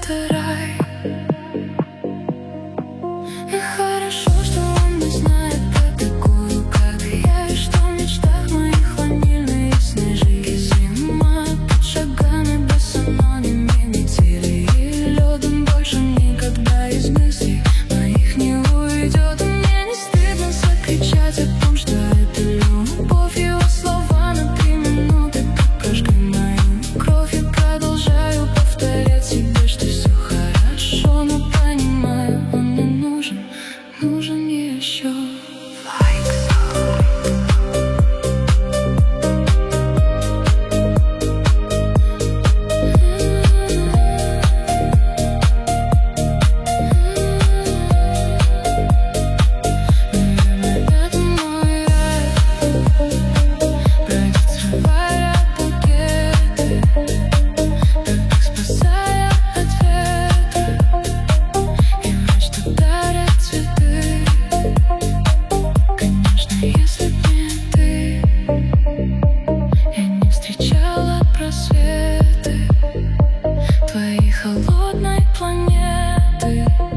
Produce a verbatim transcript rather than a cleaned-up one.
это рай. И хорошо, что он не знает про такую, как я, и что в мечтах моих ванильные снежинки. Зима под шагами босоногими метели, и лёдом больше никогда из мыслей моих не уйдет. И мне не стыдно закричать о том, что это любовь. Его слова на три минуты прожгли мою кровь. Я продолжаю повторять себе, что все хорошо, но понимаю, он мне нужен, нужен еще. Твоей холодной планеты.